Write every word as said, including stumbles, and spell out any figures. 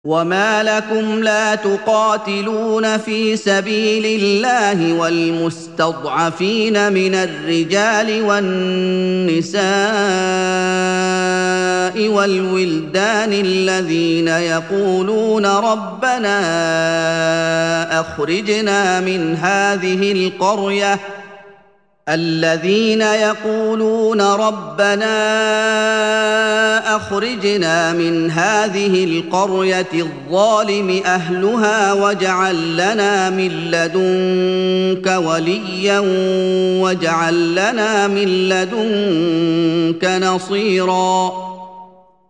وما لكم لا تقاتلون في سبيل الله والمستضعفين من الرجال والنساء والولدان الذين يقولون ربنا أخرجنا من هذه القرية الذين يقولون ربنا أخرجنا من هذه القرية الظالم أهلها واجعل لنا من لدنك وليا واجعل لنا من لدنك نصيرا